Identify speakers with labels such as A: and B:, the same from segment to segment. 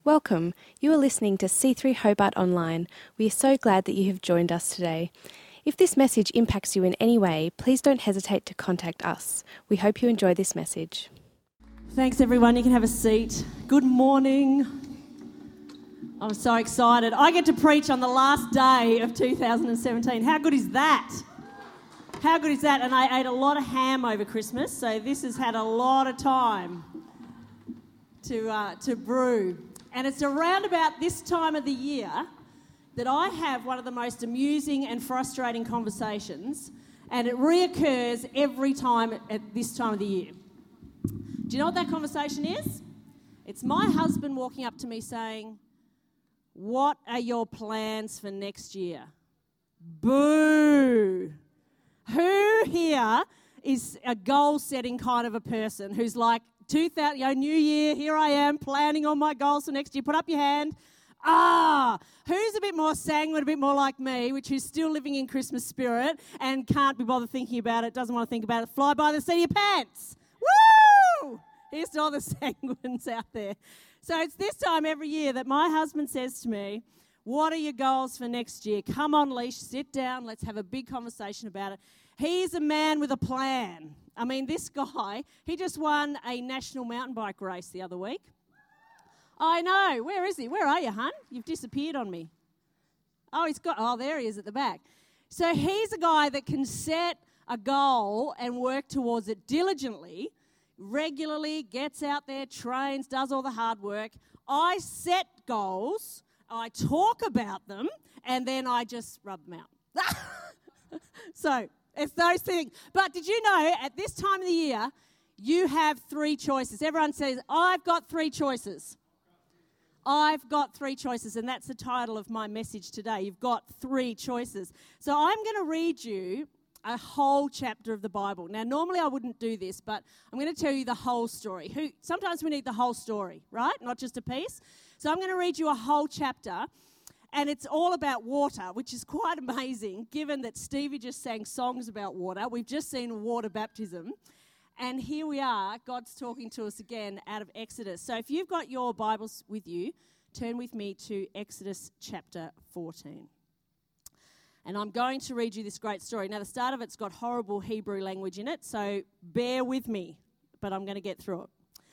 A: Welcome. You are listening to C3 Hobart Online. We are so glad that you have joined us today. If this message impacts you in any way, please don't hesitate to contact us. We hope you enjoy this message.
B: Thanks, everyone. You can have a seat. Good morning. I'm so excited. I get to preach on the last day of 2017. How good is that? How good is that? And I ate a lot of ham over Christmas, so this has had a lot of time to brew. And it's around about this time of the year that I have one of the most amusing and frustrating conversations, and it reoccurs every time at this time of the year. Do you know what that conversation is? It's my husband walking up to me saying, "What are your plans for next year?" Boo! Who here is a goal-setting kind of a person who's like, 2000, New Year, here I am, planning on my goals for next year. Put up your hand. Who's a bit more sanguine, a bit more like me, who's still living in Christmas spirit and can't be bothered thinking about it, doesn't want to think about it, fly by the seat of your pants. Woo! Here's to all the sanguines out there. So it's this time every year that my husband says to me, "What are your goals for next year? Come on, Leash, sit down, let's have a big conversation about it." He's a man with a plan. I mean, this guy, he just won a national mountain bike race the other week. I know. Where is he? Where are you, hun? You've disappeared on me. There he is at the back. So he's a guy that can set a goal and work towards it diligently, regularly, gets out there, trains, does all the hard work. I set goals, I talk about them, and then I just rub them out. So it's those things. But did you know at this time of the year, you have three choices? Everyone says, "I've got three choices." I've got three choices, and that's the title of my message today. You've got three choices. So I'm going to read you a whole chapter of the Bible. Now, normally I wouldn't do this, but I'm going to tell you the whole story. Sometimes we need the whole story, right? Not just a piece. So I'm going to read you a whole chapter. And it's all about water, which is quite amazing, given that Stevie just sang songs about water. We've just seen water baptism. And here we are, God's talking to us again out of Exodus. So if you've got your Bibles with you, turn with me to Exodus chapter 14. And I'm going to read you this great story. Now, the start of it's got horrible Hebrew language in it, so bear with me, but I'm going to get through it.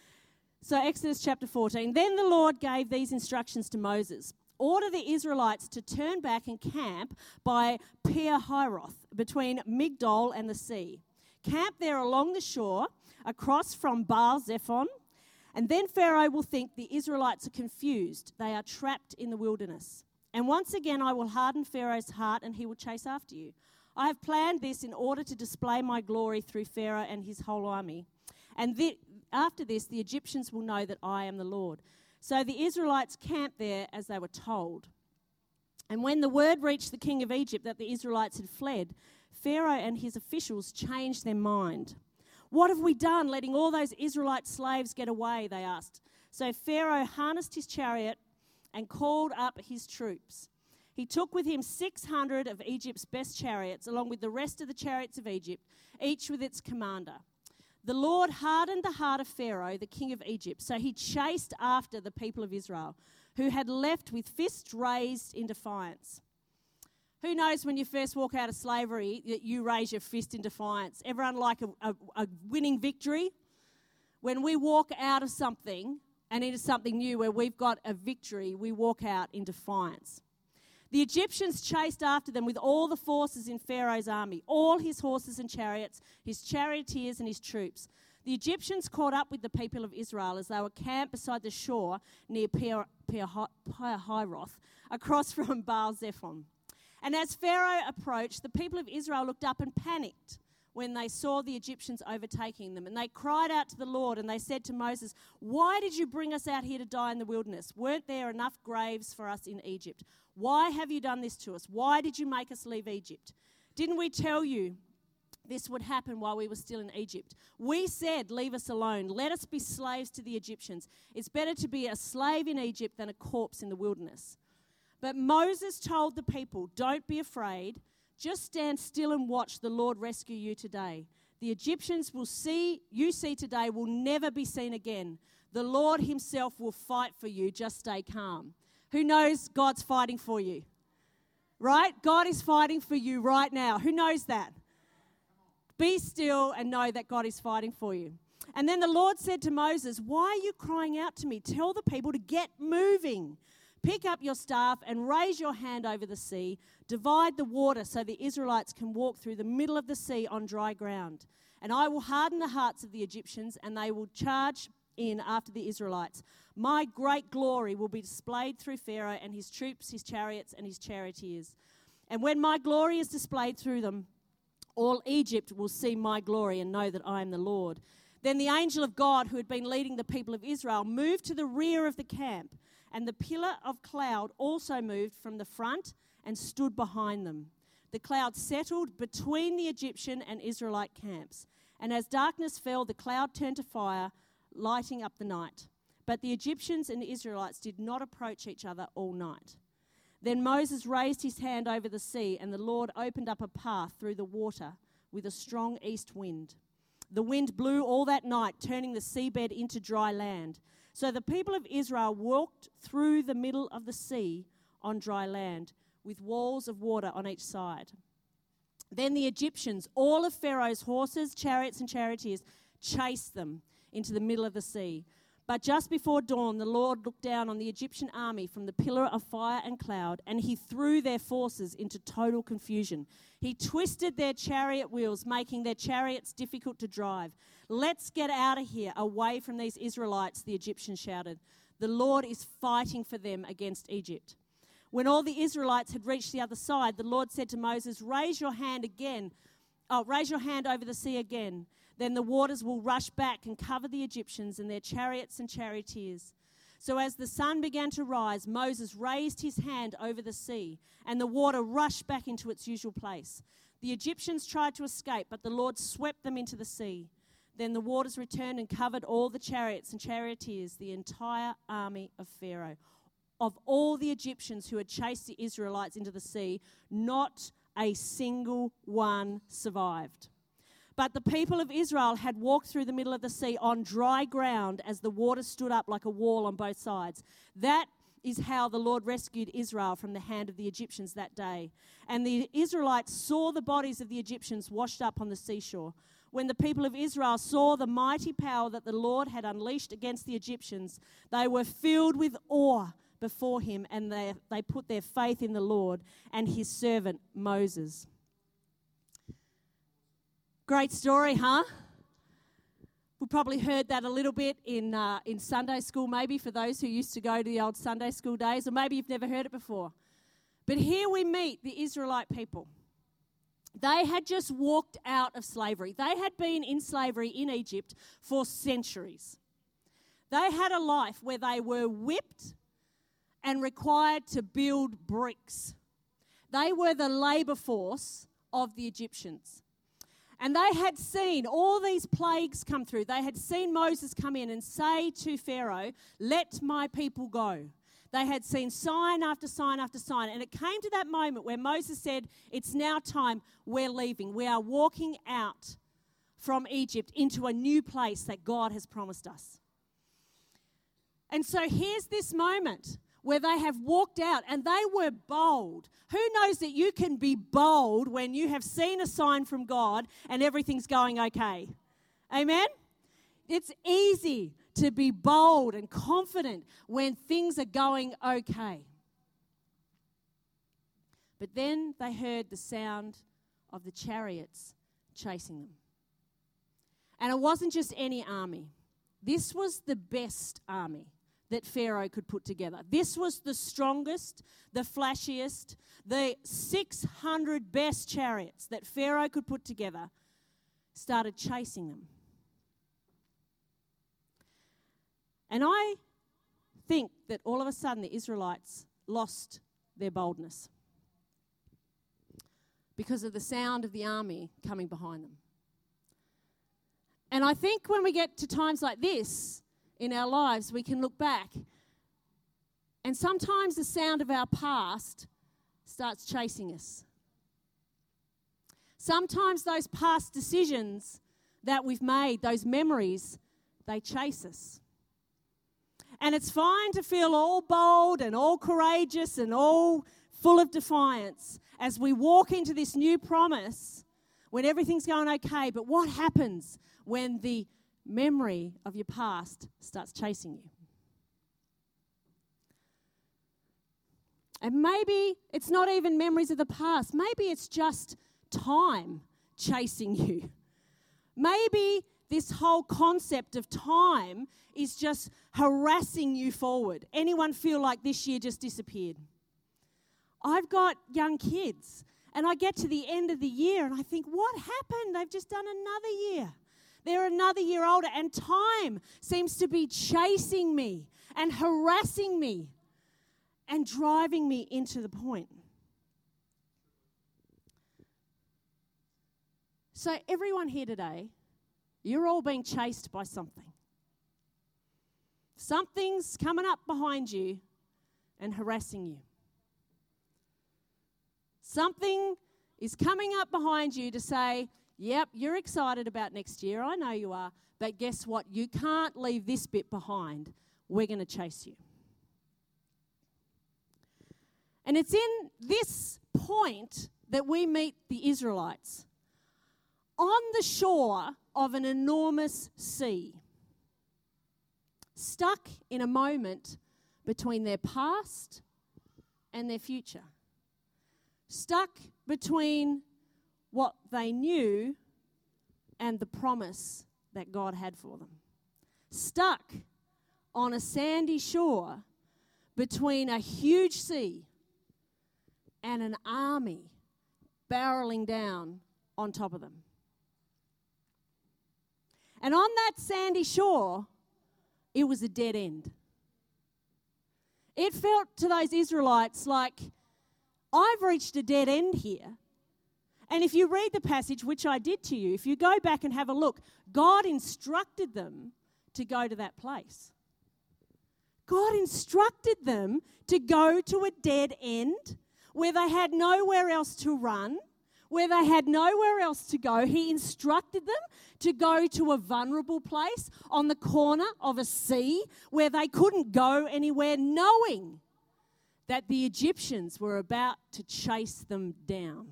B: So Exodus chapter 14. Then the Lord gave these instructions to Moses. "Order the Israelites to turn back and camp by Pi-hahiroth, between Migdol and the sea. Camp there along the shore, across from Baal-zephon, and then Pharaoh will think the Israelites are confused. They are trapped in the wilderness. And once again I will harden Pharaoh's heart, and he will chase after you. I have planned this in order to display my glory through Pharaoh and his whole army. And after this, the Egyptians will know that I am the Lord." So the Israelites camped there as they were told. And when the word reached the king of Egypt that the Israelites had fled, Pharaoh and his officials changed their mind. "What have we done, letting all those Israelite slaves get away?" they asked. So Pharaoh harnessed his chariot and called up his troops. He took with him 600 of Egypt's best chariots, along with the rest of the chariots of Egypt, each with its commander. The Lord hardened the heart of Pharaoh, the king of Egypt, so he chased after the people of Israel, who had left with fists raised in defiance. Who knows when you first walk out of slavery that you raise your fist in defiance? Everyone like a winning victory? When we walk out of something and into something new where we've got a victory, we walk out in defiance. The Egyptians chased after them with all the forces in Pharaoh's army, all his horses and chariots, his charioteers and his troops. The Egyptians caught up with the people of Israel as they were camped beside the shore near Pi-hahiroth, across from Baal-zephon. And as Pharaoh approached, the people of Israel looked up and panicked when they saw the Egyptians overtaking them. And they cried out to the Lord and they said to Moses, "Why did you bring us out here to die in the wilderness? Weren't there enough graves for us in Egypt? Why have you done this to us? Why did you make us leave Egypt? Didn't we tell you this would happen while we were still in Egypt? We said, 'Leave us alone. Let us be slaves to the Egyptians. It's better to be a slave in Egypt than a corpse in the wilderness.' But Moses told the people, 'Don't be afraid. Just stand still and watch the Lord rescue you today. The Egyptians you see today will never be seen again. The Lord himself will fight for you. Just stay calm. Who knows God's fighting for you? Right? God is fighting for you right now. Who knows that? Be still and know that God is fighting for you. And then the Lord said to Moses, why are you crying out to me? Tell the people to get moving. Pick up your staff and raise your hand over the sea. Divide the water so the Israelites can walk through the middle of the sea on dry ground. And I will harden the hearts of the Egyptians, and they will charge in after the Israelites. My great glory will be displayed through Pharaoh and his troops, his chariots, and his charioteers. And when my glory is displayed through them, all Egypt will see my glory and know that I am the Lord. Then the angel of God, who had been leading the people of Israel, moved to the rear of the camp, and the pillar of cloud also moved from the front and stood behind them. The cloud settled between the Egyptian and Israelite camps. And as darkness fell, the cloud turned to fire, lighting up the night. But the Egyptians and the Israelites did not approach each other all night. Then Moses raised his hand over the sea, and the Lord opened up a path through the water with a strong east wind. The wind blew all that night, turning the seabed into dry land. So the people of Israel walked through the middle of the sea on dry land, with walls of water on each side. Then the Egyptians, all of Pharaoh's horses, chariots, and charioteers, chased them into the middle of the sea. But just before dawn, the Lord looked down on the Egyptian army from the pillar of fire and cloud, and he threw their forces into total confusion. He twisted their chariot wheels, making their chariots difficult to drive. Let's get out of here, away from these Israelites, the Egyptians shouted. The Lord is fighting for them against Egypt. When all the Israelites had reached the other side, the Lord said to Moses, raise your hand over the sea again. Then the waters will rush back and cover the Egyptians and their chariots and charioteers. So as the sun began to rise, Moses raised his hand over the sea, and the water rushed back into its usual place. The Egyptians tried to escape, but the Lord swept them into the sea. Then the waters returned and covered all the chariots and charioteers, the entire army of Pharaoh. Of all the Egyptians who had chased the Israelites into the sea, not a single one survived. But the people of Israel had walked through the middle of the sea on dry ground as the water stood up like a wall on both sides. That is how the Lord rescued Israel from the hand of the Egyptians that day. And the Israelites saw the bodies of the Egyptians washed up on the seashore. When the people of Israel saw the mighty power that the Lord had unleashed against the Egyptians, they were filled with awe before him, and they put their faith in the Lord and his servant Moses. Great story, huh? We probably heard that a little bit in Sunday school, maybe, for those who used to go to the old Sunday school days, or maybe you've never heard it before. But here we meet the Israelite people. They had just walked out of slavery. They had been in slavery in Egypt for centuries. They had a life where they were whipped and required to build bricks. They were the labor force of the Egyptians. And they had seen all these plagues come through. They had seen Moses come in and say to Pharaoh, let my people go. They had seen sign after sign after sign. And it came to that moment where Moses said, it's now time, we're leaving. We are walking out from Egypt into a new place that God has promised us. And so here's this moment where they have walked out and they were bold. Who knows that you can be bold when you have seen a sign from God and everything's going okay? Amen? It's easy to be bold and confident when things are going okay. But then they heard the sound of the chariots chasing them. And it wasn't just any army. This was the best army that Pharaoh could put together. This was the strongest, the flashiest, the 600 best chariots that Pharaoh could put together started chasing them. And I think that all of a sudden the Israelites lost their boldness because of the sound of the army coming behind them. And I think when we get to times like this in our lives, we can look back and sometimes the sound of our past starts chasing us. Sometimes those past decisions that we've made, those memories, they chase us. And it's fine to feel all bold and all courageous and all full of defiance as we walk into this new promise when everything's going okay. But what happens when the memory of your past starts chasing you? And maybe it's not even memories of the past. Maybe it's just time chasing you. Maybe this whole concept of time is just harassing you forward. Anyone feel like this year just disappeared? I've got young kids, and I get to the end of the year, and I think, what happened? They've just done another year. They're another year older, and time seems to be chasing me and harassing me and driving me into the point. So everyone here today, you're all being chased by something. Something's coming up behind you and harassing you. Something is coming up behind you to say, yep, you're excited about next year, I know you are, but guess what? You can't leave this bit behind. We're going to chase you. And it's in this point that we meet the Israelites on the shore of an enormous sea, stuck in a moment between their past and their future, stuck between what they knew and the promise that God had for them, stuck on a sandy shore between a huge sea and an army barreling down on top of them. And on that sandy shore, it was a dead end. It felt to those Israelites like, I've reached a dead end here. And if you read the passage, which I did to you, if you go back and have a look, God instructed them to go to that place. God instructed them to go to a dead end where they had nowhere else to run, where they had nowhere else to go. He instructed them to go to a vulnerable place on the corner of a sea where they couldn't go anywhere, knowing that the Egyptians were about to chase them down.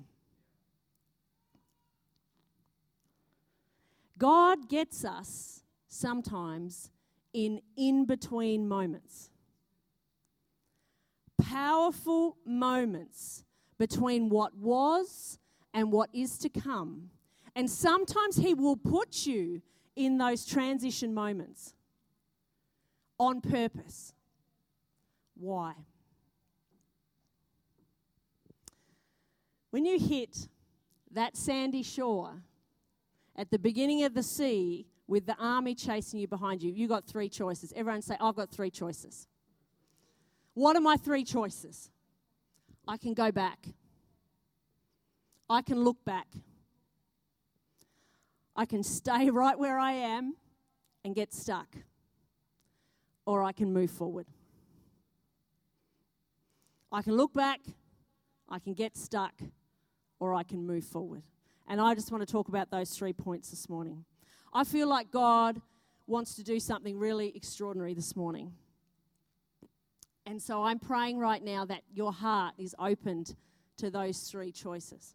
B: God gets us sometimes in in-between moments. Powerful moments between what was and what is to come. And sometimes He will put you in those transition moments on purpose. Why? When you hit that sandy shore at the beginning of the sea with the army chasing you behind you, you got three choices. Everyone say, I've got three choices. What are my three choices? I can go back. I can look back. I can stay right where I am and get stuck. Or I can move forward. I can look back, I can get stuck, or I can move forward. And I just want to talk about those 3 points this morning. I feel like God wants to do something really extraordinary this morning. And so I'm praying right now that your heart is opened to those three choices.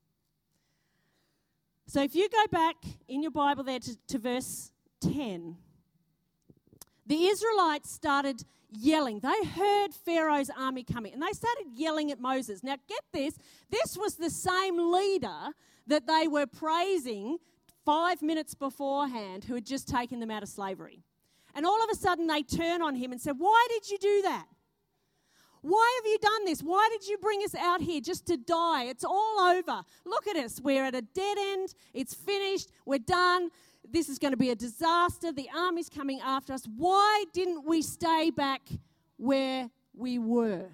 B: So if you go back in your Bible there to verse 10, the Israelites started yelling. They heard Pharaoh's army coming, and they started yelling at Moses. Now get this, this was the same leader that they were praising 5 minutes beforehand who had just taken them out of slavery. And all of a sudden they turn on him and say, why did you do that? Why have you done this? Why did you bring us out here just to die? It's all over. Look at us. We're at a dead end. It's finished. We're done. This is going to be a disaster. The army's coming after us. Why didn't we stay back where we were?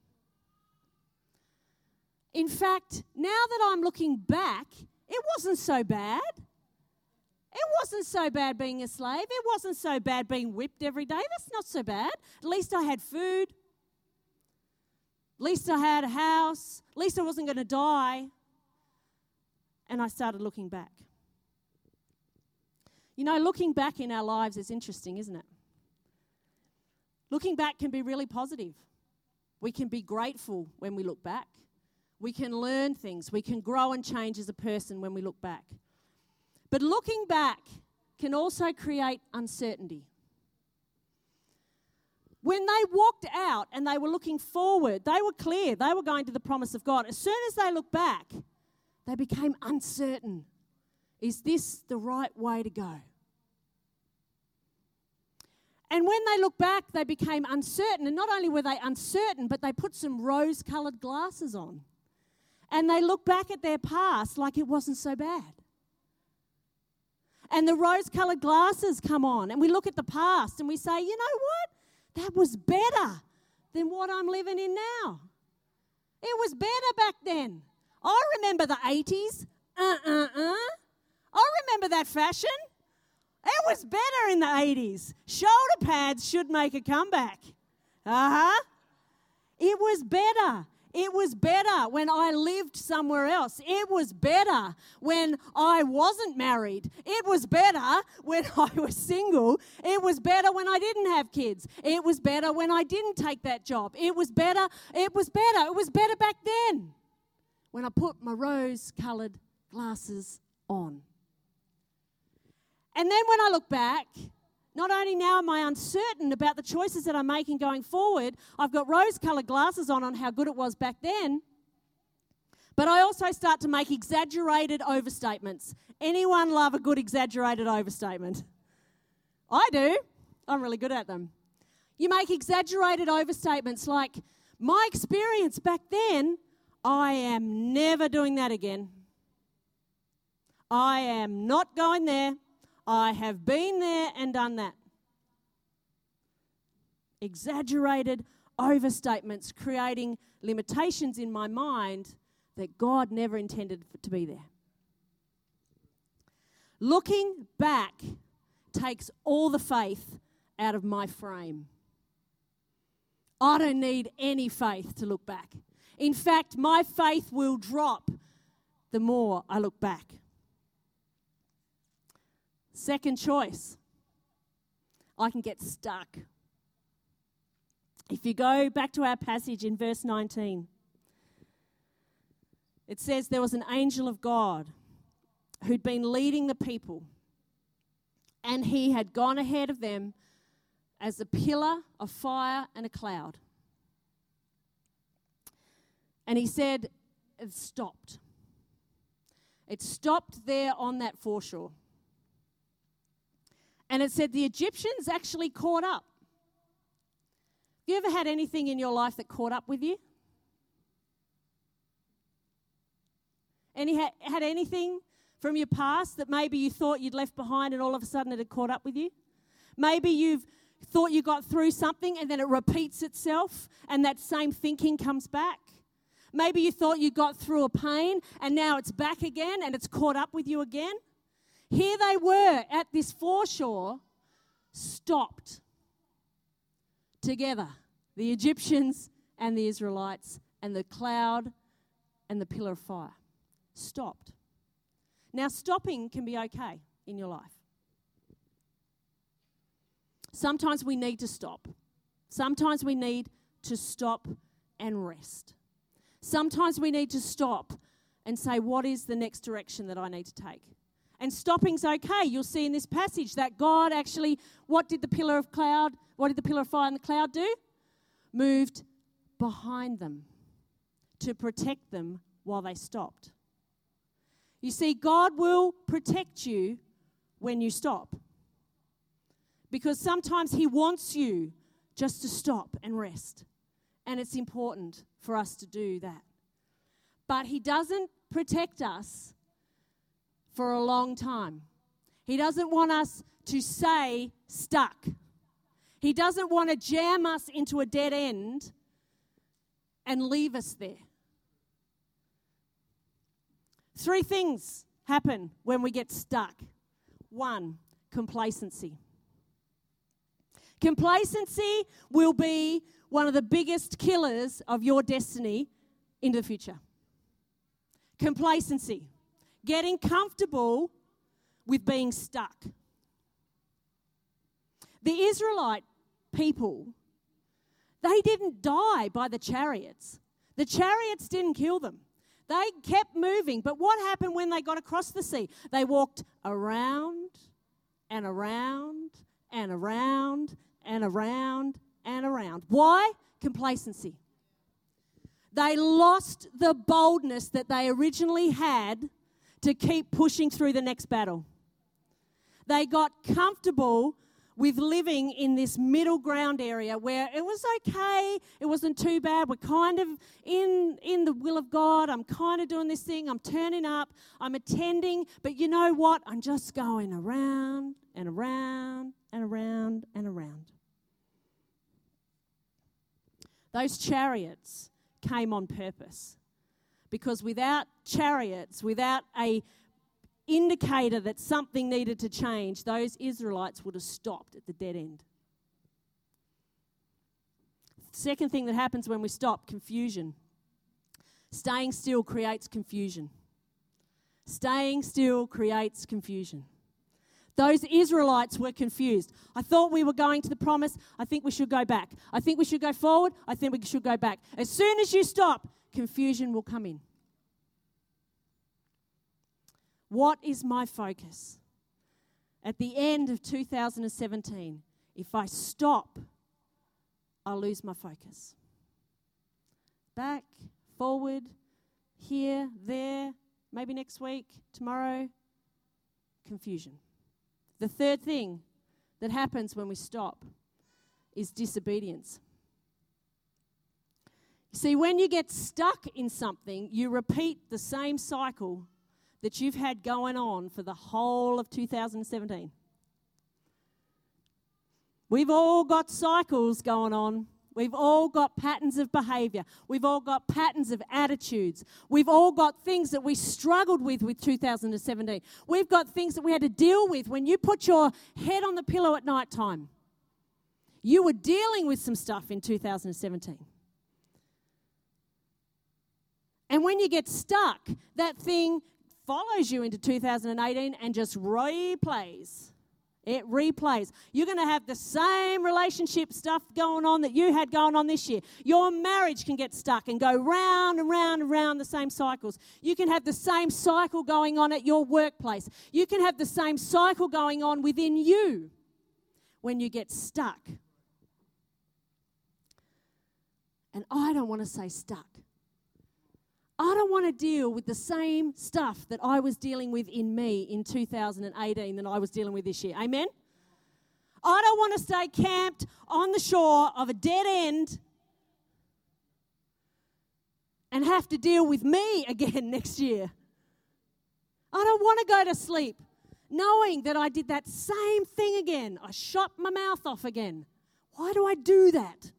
B: In fact, now that I'm looking back, it wasn't so bad. It wasn't so bad being a slave. It wasn't so bad being whipped every day. That's not so bad. At least I had food. At least I had a house. At least I wasn't going to die. And I started looking back. You know, looking back in our lives is interesting, isn't it? Looking back can be really positive. We can be grateful when we look back. We can learn things. We can grow and change as a person when we look back. But looking back can also create uncertainty. When they walked out and they were looking forward, they were clear. They were going to the promise of God. As soon as they looked back, they became uncertain. Is this the right way to go? And when they looked back, they became uncertain. And not only were they uncertain, but they put some rose-coloured glasses on. And they looked back at their past like it wasn't so bad. And the rose-coloured glasses come on, and we look at the past and we say, you know what? That was better than what I'm living in now. It was better back then. I remember the 80s. I remember that fashion. It was better in the 80s. Shoulder pads should make a comeback. It was better. It was better when I lived somewhere else. It was better when I wasn't married. It was better when I was single. It was better when I didn't have kids. It was better when I didn't take that job. It was better. It was better. It was better back then when I put my rose-coloured glasses on. And then when I look back, not only now am I uncertain about the choices that I'm making going forward, I've got rose-coloured glasses on how good it was back then, but I also start to make exaggerated overstatements. Anyone love a good exaggerated overstatement? I do. I'm really good at them. You make exaggerated overstatements like, my experience back then, I am never doing that again. I am not going there. I have been there and done that. Exaggerated overstatements, creating limitations in my mind that God never intended to be there. Looking back takes all the faith out of my frame. I don't need any faith to look back. In fact, my faith will drop the more I look back. Second choice, I can get stuck. If you go back to our passage in verse 19, it says there was an angel of God who'd been leading the people, and he had gone ahead of them as a pillar of fire and a cloud. And he said, it stopped. It stopped there on that foreshore. And it said the Egyptians actually caught up. Have you ever had anything in your life that caught up with you? Had anything from your past that maybe you thought you'd left behind and all of a sudden it had caught up with you? Maybe you've thought you got through something and then it repeats itself and that same thinking comes back. Maybe you thought you got through a pain and now it's back again and it's caught up with you again. Here they were at this foreshore, stopped together. The Egyptians and the Israelites and the cloud and the pillar of fire. Stopped. Now, stopping can be okay in your life. Sometimes we need to stop. Sometimes we need to stop and rest. Sometimes we need to stop and say, what is the next direction that I need to take? And stopping's okay. You'll see in this passage that God actually, what did the pillar of fire and the cloud do? Moved behind them to protect them while they stopped. You see, God will protect you when you stop. Because sometimes he wants you just to stop and rest. And it's important for us to do that. But he doesn't protect us for a long time. He doesn't want us to stay stuck. He doesn't want to jam us into a dead end and leave us there. 3 things happen when we get stuck. 1, complacency. Complacency will be one of the biggest killers of your destiny into the future. Complacency. Getting comfortable with being stuck. The Israelite people They didn't die by the chariots. The chariots didn't kill them. They kept moving. But what happened when they got across the sea? They walked around and around and around and around and around. Why? Complacency. They lost the boldness that they originally had to keep pushing through the next battle. They got comfortable with living in this middle ground area where it was okay, it wasn't too bad, we're kind of in the will of God, I'm kind of doing this thing, I'm turning up, I'm attending, but you know what? I'm just going around and around and around and around. Those chariots came on purpose, because without chariots, without a indicator that something needed to change, those Israelites would have stopped at the dead end. Second thing that happens when we stop, confusion. Staying still creates confusion. Staying still creates confusion. Those Israelites were confused. I thought we were going to the promise. I think we should go back. I think we should go forward. I think we should go back. As soon as you stop, confusion will come in. What is my focus? At the end of 2017, if I stop, I'll lose my focus. Back, forward, here, there, maybe next week, tomorrow, confusion. The third thing that happens when we stop is disobedience. See, when you get stuck in something, you repeat the same cycle that you've had going on for the whole of 2017. We've all got cycles going on. We've all got patterns of behaviour. We've all got patterns of attitudes. We've all got things that we struggled with 2017. We've got things that we had to deal with. When you put your head on the pillow at night time, you were dealing with some stuff in 2017. And when you get stuck, that thing follows you into 2018 and just replays. It replays. You're going to have the same relationship stuff going on that you had going on this year. Your marriage can get stuck and go round and round and round the same cycles. You can have the same cycle going on at your workplace. You can have the same cycle going on within you when you get stuck. And I don't want to say stuck. I don't want to deal with the same stuff that I was dealing with in me in 2018 that I was dealing with this year. Amen? I don't want to stay camped on the shore of a dead end and have to deal with me again next year. I don't want to go to sleep knowing that I did that same thing again. I shot my mouth off again. Why do I do that?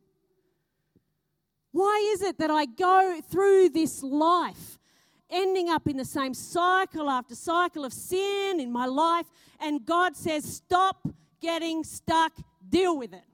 B: Why is it that I go through this life ending up in the same cycle after cycle of sin in my life, and God says, stop getting stuck, deal with it.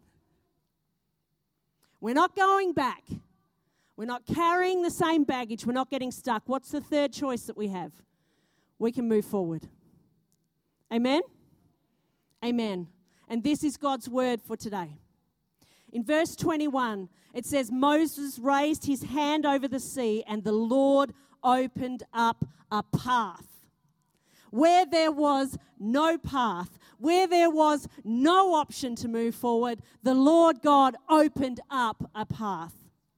B: We're not going back. We're not carrying the same baggage. We're not getting stuck. What's the third choice that we have? We can move forward. Amen? Amen. And this is God's word for today. In verse 21, it says, Moses raised his hand over the sea, and the Lord opened up a path. Where there was no path, where there was no option to move forward, the Lord God opened up a path.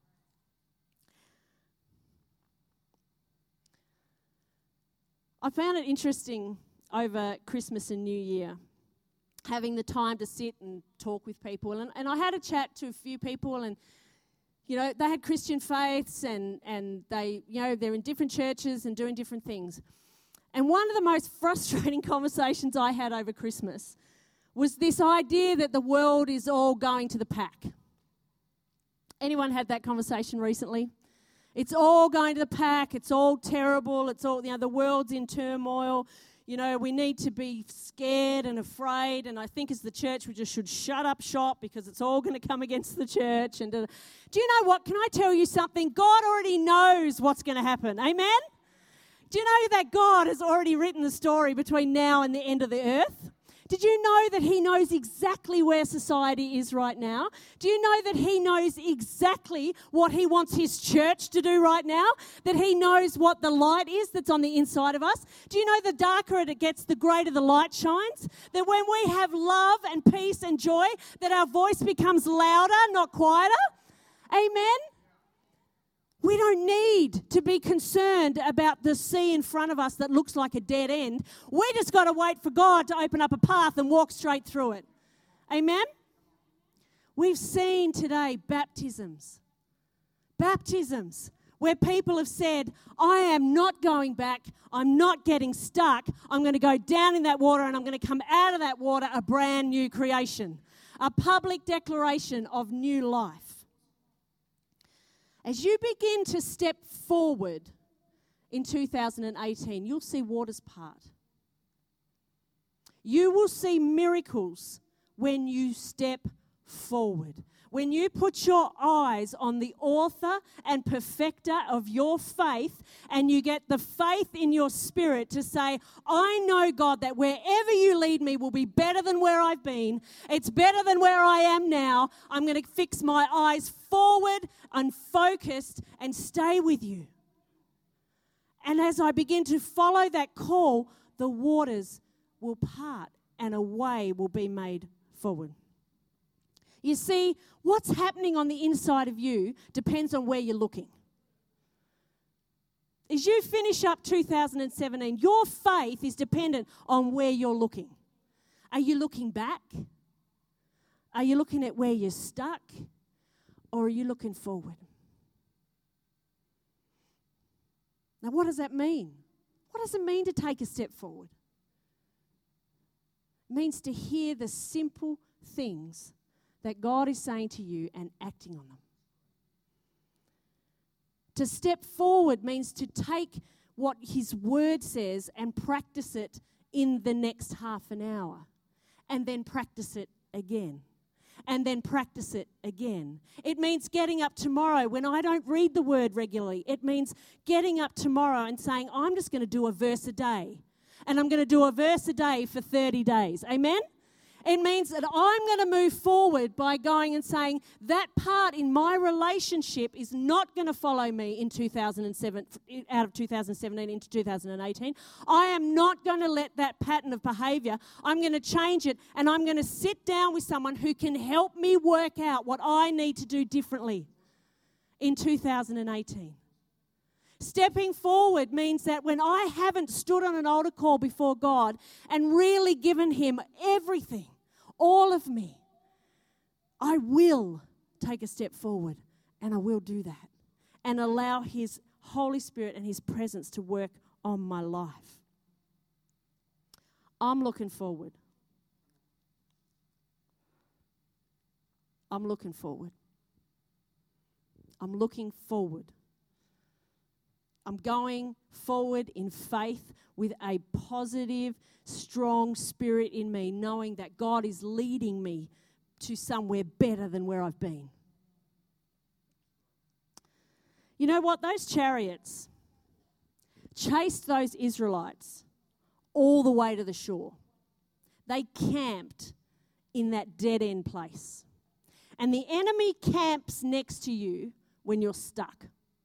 B: I found it interesting over Christmas and New Year, having the time to sit and talk with people. And I had a chat to a few people, and, you know, they had Christian faiths, and they, you know, they're in different churches and doing different things. And one of the most frustrating conversations I had over Christmas was this idea that the world is all going to the pack. Anyone had that conversation recently? It's all going to the pack. It's all terrible. It's all, you know, the world's in turmoil. You know, we need to be scared and afraid, and I think as the church we just should shut up shop because it's all going to come against the church. And do you know what? Can I tell you something? God already knows what's going to happen. Amen? Do you know that God has already written the story between now and the end of the earth? Did you know that he knows exactly where society is right now? Do you know that he knows exactly what he wants his church to do right now? That he knows what the light is that's on the inside of us? Do you know the darker it gets, the greater the light shines? That when we have love and peace and joy, that our voice becomes louder, not quieter? Amen? We don't need to be concerned about the sea in front of us that looks like a dead end. We just got to wait for God to open up a path and walk straight through it. Amen? We've seen today baptisms where people have said, I am not going back, I'm not getting stuck, I'm going to go down in that water and I'm going to come out of that water a brand new creation, a public declaration of new life. As you begin to step forward in 2018, you'll see waters part. You will see miracles when you step forward. When you put your eyes on the author and perfecter of your faith, and you get the faith in your spirit to say, I know, God, that wherever you lead me will be better than where I've been. It's better than where I am now. I'm going to fix my eyes forward and focused and stay with you. And as I begin to follow that call, the waters will part and a way will be made forward. You see, what's happening on the inside of you depends on where you're looking. As you finish up 2017, your faith is dependent on where you're looking. Are you looking back? Are you looking at where you're stuck? Or are you looking forward? Now, what does that mean? What does it mean to take a step forward? It means to hear the simple things that God is saying to you and acting on them. To step forward means to take what His Word says and practice it in the next half an hour, and then practice it again, and then practice it again. It means getting up tomorrow when I don't read the Word regularly. It means getting up tomorrow and saying, I'm just going to do a verse a day, and I'm going to do a verse a day for 30 days. Amen? It means that I'm going to move forward by going and saying that part in my relationship is not going to follow me in 2007, out of 2017 into 2018. I am not going to let that pattern of behaviour, I'm going to change it, and I'm going to sit down with someone who can help me work out what I need to do differently in 2018. Stepping forward means that when I haven't stood on an altar call before God and really given Him everything, all of me, I will take a step forward, and I will do that and allow His Holy Spirit and His presence to work on my life. I'm looking forward. I'm looking forward. I'm looking forward. I'm going forward in faith with a positive, strong spirit in me, knowing that God is leading me to somewhere better than where I've been. You know what? Those chariots chased those Israelites all the way to the shore. They camped in that dead-end place. And the enemy camps next to you when you're stuck.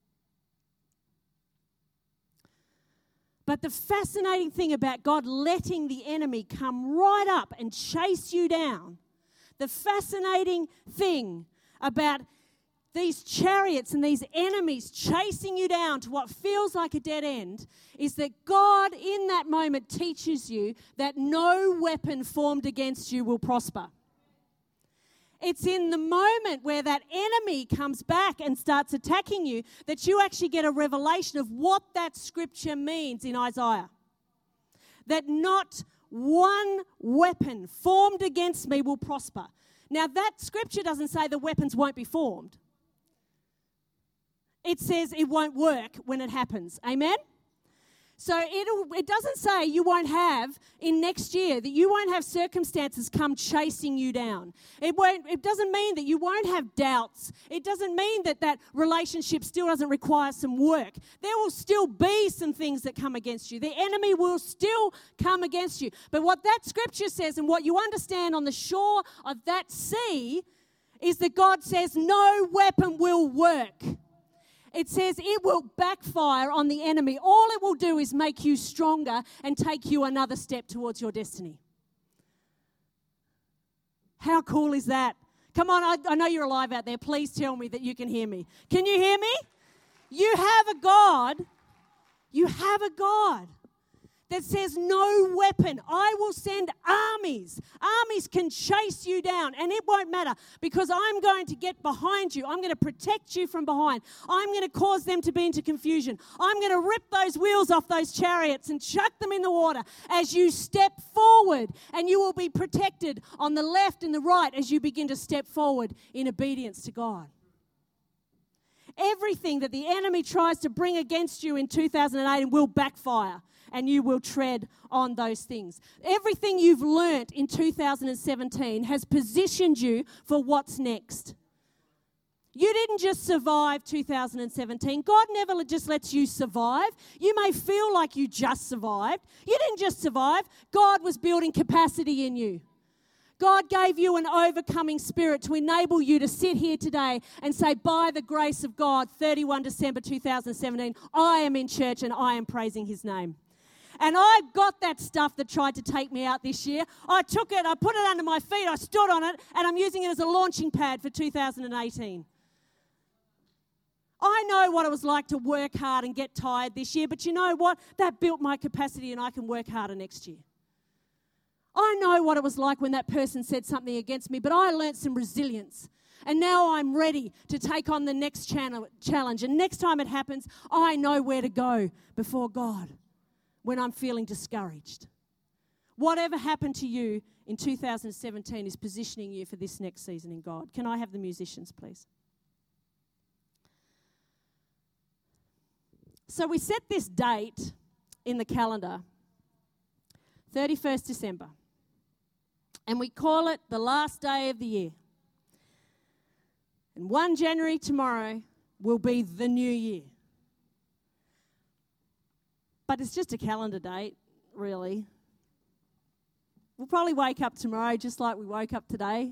B: But the fascinating thing about God letting the enemy come right up and chase you down, the fascinating thing about these chariots and these enemies chasing you down to what feels like a dead end is that God in that moment teaches you that no weapon formed against you will prosper. It's in the moment where that enemy comes back and starts attacking you that you actually get a revelation of what that scripture means in Isaiah. That not one weapon formed against me will prosper. Now, that scripture doesn't say the weapons won't be formed. It says it won't work when it happens. Amen? So it doesn't say you won't have in next year, that you won't have circumstances come chasing you down. It doesn't mean that you won't have doubts. It doesn't mean that that relationship still doesn't require some work. There will still be some things that come against you. The enemy will still come against you. But what that scripture says and what you understand on the shore of that sea is that God says no weapon will work. It says it will backfire on the enemy. All it will do is make you stronger and take you another step towards your destiny. How cool is that? Come on, I know you're alive out there. Please tell me that you can hear me. Can you hear me? You have a God. You have a God that says no weapon. I will send armies. Armies can chase you down, and it won't matter, because I'm going to get behind you. I'm going to protect you from behind. I'm going to cause them to be into confusion. I'm going to rip those wheels off those chariots and chuck them in the water as you step forward, and you will be protected on the left and the right as you begin to step forward in obedience to God. Everything that the enemy tries to bring against you in 2018 will backfire, and you will tread on those things. Everything you've learnt in 2017 has positioned you for what's next. You didn't just survive 2017. God never just lets you survive. You may feel like you just survived. You didn't just survive. God was building capacity in you. God gave you an overcoming spirit to enable you to sit here today and say, by the grace of God, 31 December 2017, I am in church and I am praising his name. And I got that stuff that tried to take me out this year. I took it, I put it under my feet, I stood on it, and I'm using it as a launching pad for 2018. I know what it was like to work hard and get tired this year, but you know what? That built my capacity and I can work harder next year. I know what it was like when that person said something against me, but I learnt some resilience. And now I'm ready to take on the next challenge. And next time it happens, I know where to go before God when I'm feeling discouraged. Whatever happened to you in 2017 is positioning you for this next season in God. Can I have the musicians, please? So we set this date in the calendar, 31st December. And we call it the last day of the year. And 1 January tomorrow will be the new year. But it's just a calendar date, really. We'll probably wake up tomorrow just like we woke up today.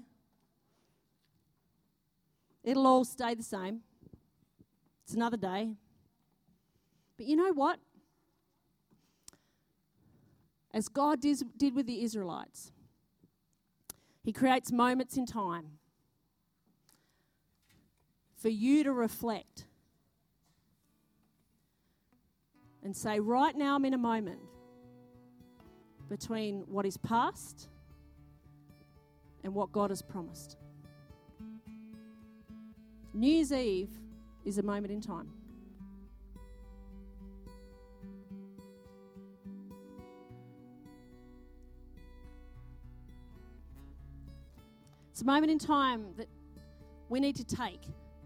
B: It'll all stay the same. It's another day. But you know what? As God did with the Israelites, he creates moments in time for you to reflect and say, right now I'm in a moment between what is past and what God has promised. New Year's Eve is a moment in time. It's a moment in time that we need to take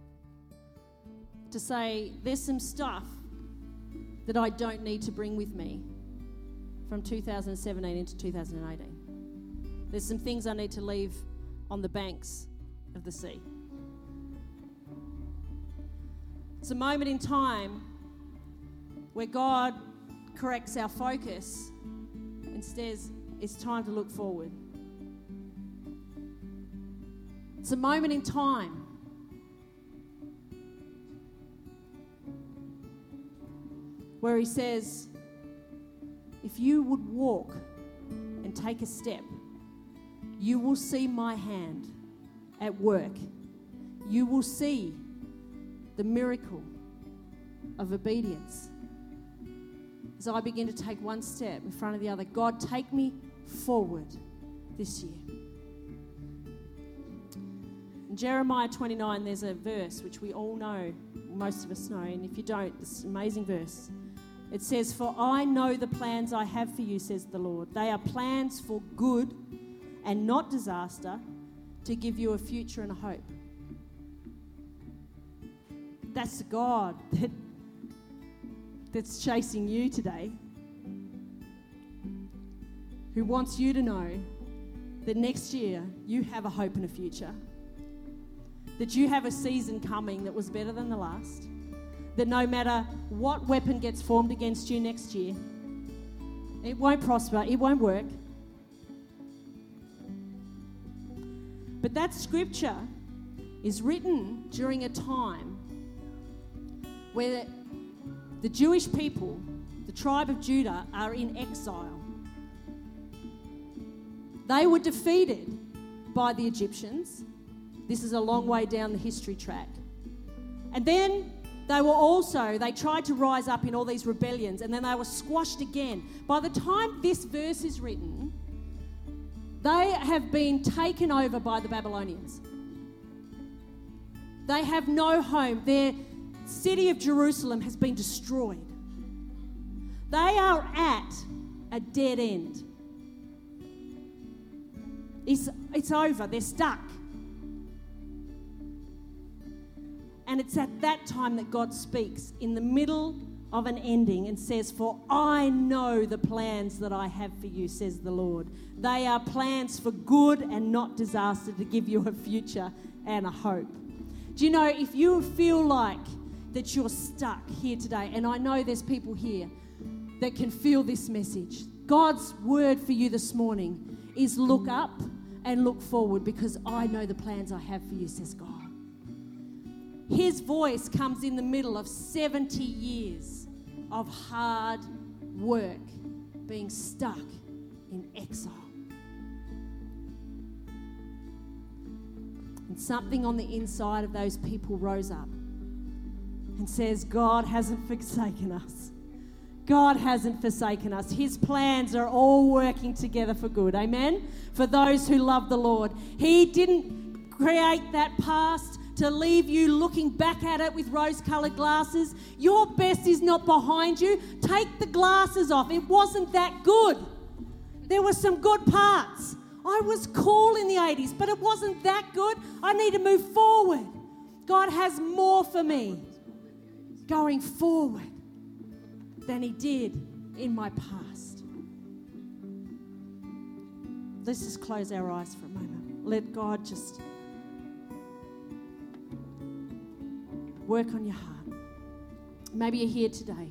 B: to say, there's some stuff that I don't need to bring with me from 2017 into 2018. There's some things I need to leave on the banks of the sea. It's a moment in time where God corrects our focus and says, it's time to look forward. It's a moment in time where he says, if you would walk and take a step, you will see my hand at work. You will see the miracle of obedience. As I begin to take one step in front of the other, God, take me forward this year. In Jeremiah 29, there's a verse which we all know, most of us know, and if you don't, it's an amazing verse. It says, for I know the plans I have for you, says the Lord. They are plans for good and not disaster, to give you a future and a hope. That's the God that's chasing you today. who wants you to know that next year you have a hope and a future. That you have a season coming that was better than the last. That no matter what weapon gets formed against you next year, it won't prosper, it won't work. But that scripture is written during a time where the Jewish people, the tribe of Judah, are in exile. They were defeated by the Egyptians. This is a long way down the history track. And then they tried to rise up in all these rebellions, and then they were squashed again. By the time this verse is written, they have been taken over by the Babylonians. They have no home. Their city of Jerusalem has been destroyed. They are at a dead end. It's over. They're stuck. And it's at that time that God speaks in the middle of an ending and says, "For I know the plans that I have for you, says the Lord. They are plans for good and not disaster, to give you a future and a hope." Do you know, if you feel like that you're stuck here today, and I know there's people here that can feel this message, God's word for you this morning is look up and look forward, because I know the plans I have for you, says God. His voice comes in the middle of 70 years of hard work, being stuck in exile. And something on the inside of those people rose up and says, God hasn't forsaken us. God hasn't forsaken us. His plans are all working together for good. Amen? For those who love the Lord. He didn't create that past to leave you looking back at it with rose-coloured glasses. Your best is not behind you. Take the glasses off. It wasn't that good. There were some good parts. I was cool in the 80s, but it wasn't that good. I need to move forward. God has more for me going forward than He did in my past. Let's just close our eyes for a moment. Let God just work on your heart. Maybe you're here today,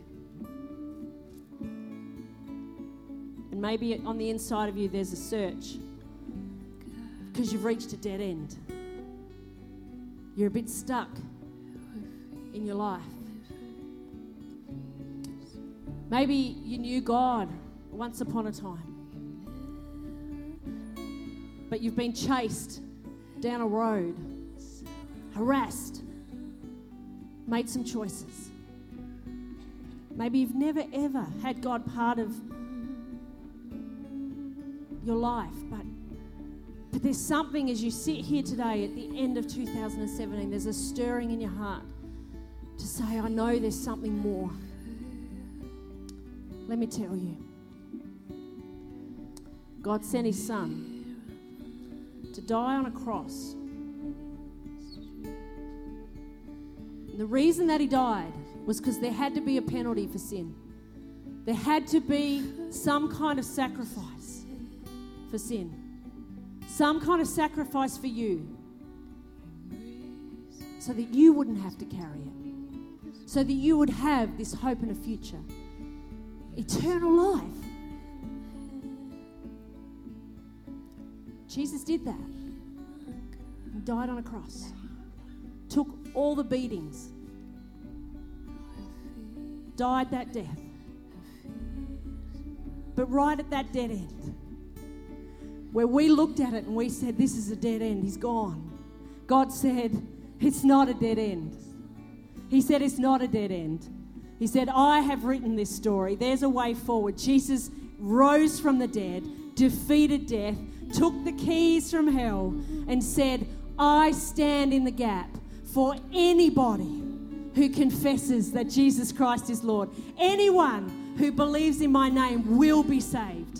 B: and maybe on the inside of you there's a search because you've reached a dead end. You're a bit stuck in your life. Maybe you knew God once upon a time, but you've been chased down a road, harassed, made some choices. Maybe you've never ever had God part of your life, but there's something as you sit here today at the end of 2017, there's a stirring in your heart to say, I know there's something more. Let me tell you, God sent His Son to die on a cross. And the reason that He died was because there had to be a penalty for sin. There had to be some kind of sacrifice for sin. Some kind of sacrifice for you, so that you wouldn't have to carry it. So that you would have this hope and a future. Eternal life. Jesus did that. He died on a cross. Took all the beatings. Died that death. But right at that dead end, where we looked at it and we said, this is a dead end, He's gone. God said, it's not a dead end. He said, it's not a dead end. He said, I have written this story. There's a way forward. Jesus rose from the dead, defeated death, took the keys from hell and said, I stand in the gap for anybody who confesses that Jesus Christ is Lord. Anyone who believes in my name will be saved.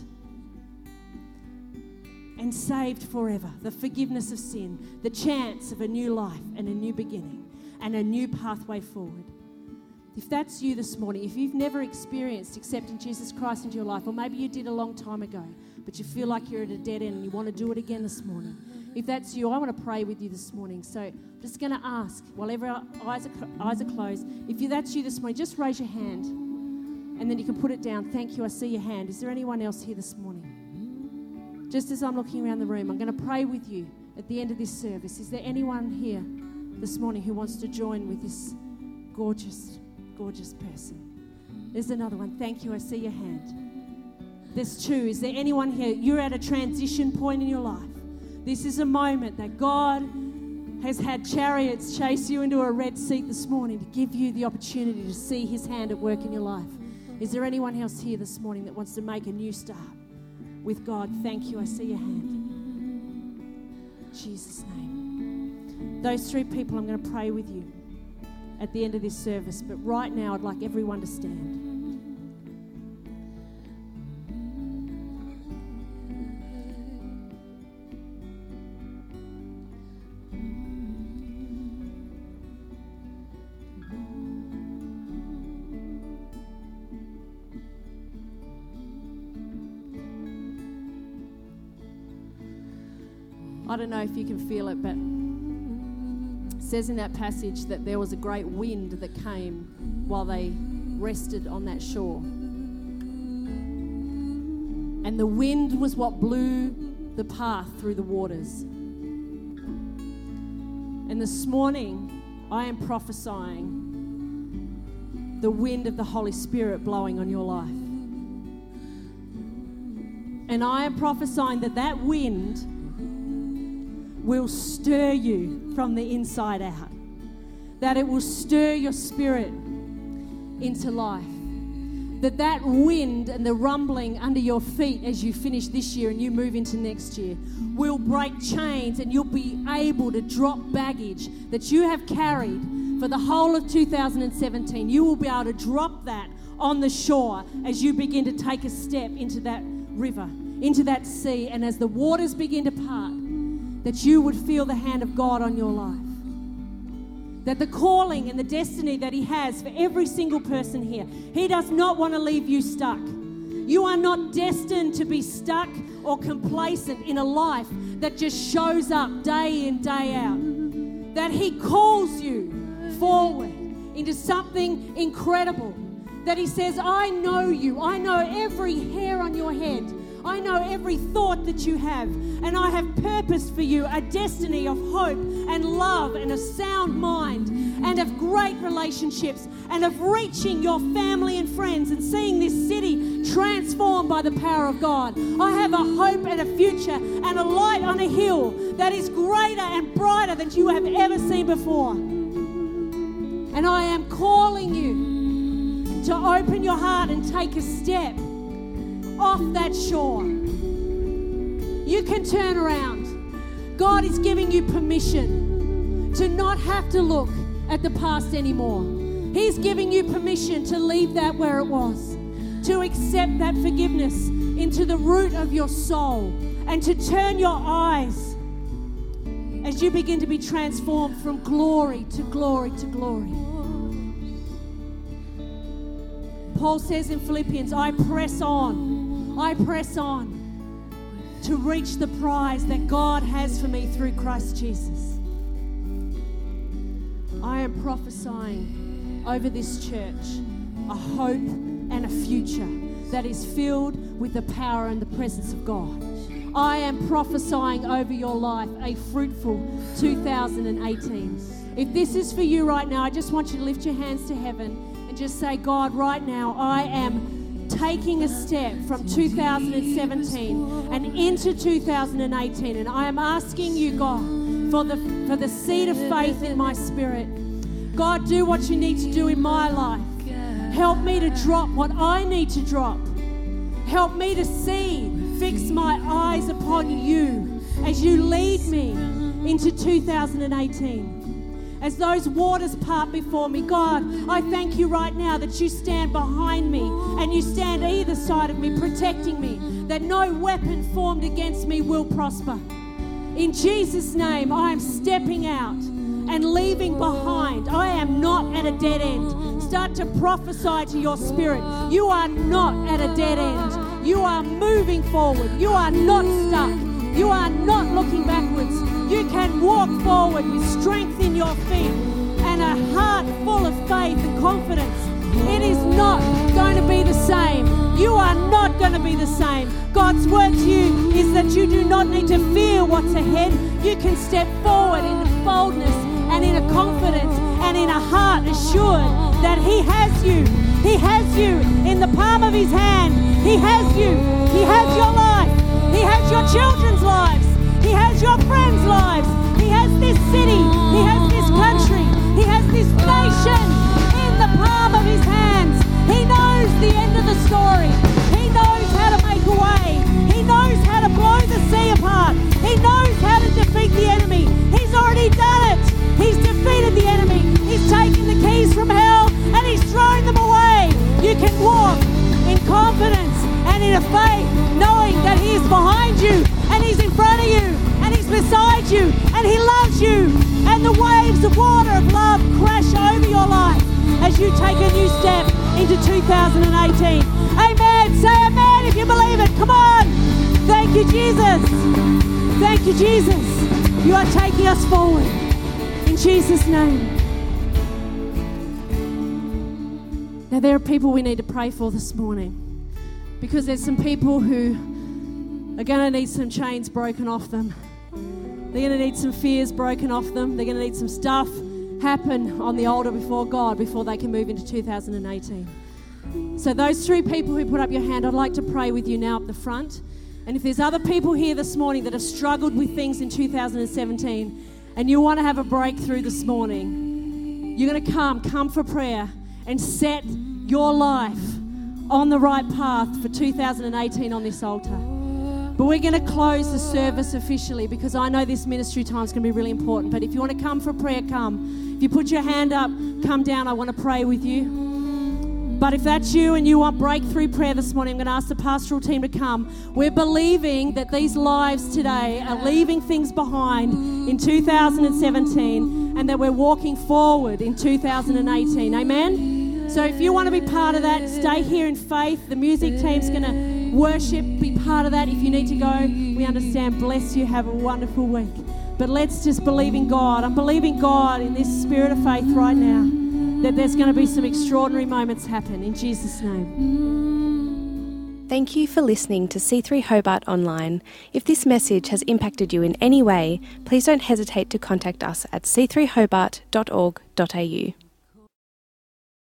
B: And saved forever. The forgiveness of sin, the chance of a new life and a new beginning and a new pathway forward. If that's you this morning, if you've never experienced accepting Jesus Christ into your life, or maybe you did a long time ago, but you feel like you're at a dead end and you want to do it again this morning. If that's you, I want to pray with you this morning. So I'm just going to ask, while our eyes are closed, if that's you this morning, just raise your hand and then you can put it down. Thank you, I see your hand. Is there anyone else here this morning? Just as I'm looking around the room, I'm going to pray with you at the end of this service. Is there anyone here this morning who wants to join with this gorgeous, gorgeous person? There's another one. Thank you, I see your hand. There's two. Is there anyone here? You're at a transition point in your life. This is a moment that God has had chariots chase you into a red seat this morning to give you the opportunity to see his hand at work in your life. Is there anyone else here this morning that wants to make a new start with God? Thank you, I see your hand. In Jesus' name. Those three people, I'm going to pray with you at the end of this service. But right now, I'd like everyone to stand. I don't know if you can feel it, but it says in that passage that there was a great wind that came while they rested on that shore. And the wind was what blew the path through the waters. And this morning, I am prophesying the wind of the Holy Spirit blowing on your life. And I am prophesying that that wind will stir you from the inside out. That it will stir your spirit into life. That wind and the rumbling under your feet as you finish this year and you move into next year will break chains, and you'll be able to drop baggage that you have carried for the whole of 2017. You will be able to drop that on the shore as you begin to take a step into that river, into that sea, and as the waters begin to part, that you would feel the hand of God on your life. That the calling and the destiny that he has for every single person here, he does not want to leave you stuck. You are not destined to be stuck or complacent in a life that just shows up day in, day out. That he calls you forward into something incredible. That he says, I know you. I know every hair on your head. I know every thought that you have, and I have purposed for you a destiny of hope and love and a sound mind and of great relationships and of reaching your family and friends and seeing this city transformed by the power of God. I have a hope and a future and a light on a hill that is greater and brighter than you have ever seen before. And I am calling you to open your heart and take a step off that shore. You can turn around. God is giving you permission to not have to look at the past anymore. He's giving you permission to leave that where it was, to accept that forgiveness into the root of your soul, and to turn your eyes as you begin to be transformed from glory to glory to glory. Paul says in Philippians, I press on to reach the prize that God has for me through Christ Jesus. I am prophesying over this church a hope and a future that is filled with the power and the presence of God. I am prophesying over your life a fruitful 2018. If this is for you right now, I just want you to lift your hands to heaven and just say, God, right now I am taking a step from 2017 and into 2018, and I am asking you, God, for the seed of faith in my spirit. God, do what you need to do in my life. Help me to drop what I need to drop. Help me to see, fix my eyes upon you as you lead me into 2018. As those waters part before me, God, I thank you right now that you stand behind me and you stand either side of me, protecting me, that no weapon formed against me will prosper. In Jesus' name, I am stepping out and leaving behind. I am not at a dead end. Start to prophesy to your spirit. You are not at a dead end. You are moving forward. You are not stuck. You are not looking backwards. You can walk forward with strength in your feet and a heart full of faith and confidence. It is not going to be the same. You are not going to be the same. God's word to you is that you do not need to fear what's ahead. You can step forward in boldness and in a confidence and in a heart assured that He has you. He has you in the palm of His hand. He has you. He has your life. He has your children's lives. He has your friends' lives. He has this city. He has this country. He has this nation in the palm of His hands. He knows the end of the story. He knows how to make a way. He knows how to blow the sea apart. He knows how to defeat the enemy. He's already done it. He's defeated the enemy. He's taken the keys from hell and He's thrown them away. You can walk in confidence and in a faith, knowing that He is behind you and He's in front of you and He's beside you and He loves you. And the waves of water of love crash over your life as you take a new step into 2018. Amen. Say amen if you believe it. Come on. Thank you, Jesus. Thank you, Jesus. You are taking us forward. In Jesus' name. Now, there are people we need to pray for this morning, because there's some people who are going to need some chains broken off them. They're going to need some fears broken off them. They're going to need some stuff happen on the altar before God before they can move into 2018. So those three people who put up your hand, I'd like to pray with you now up the front. And if there's other people here this morning that have struggled with things in 2017 and you want to have a breakthrough this morning, you're going to come for prayer and set your life on the right path for 2018 on this altar. But we're going to close the service officially, because I know this ministry time is going to be really important. But if you want to come for prayer, come. If you put your hand up, come down. I want to pray with you. But if that's you and you want breakthrough prayer this morning, I'm going to ask the pastoral team to come. We're believing that these lives today are leaving things behind in 2017 and that we're walking forward in 2018. Amen? So if you want to be part of that, stay here in faith. The music team's going to worship, be part of that. If you need to go, we understand. Bless you. Have a wonderful week. But let's just believe in God. I'm believing God in this spirit of faith right now, that there's going to be some extraordinary moments happen in Jesus' name.
A: Thank you for listening to C3 Hobart Online. If this message has impacted you in any way, please don't hesitate to contact us at c3hobart.org.au.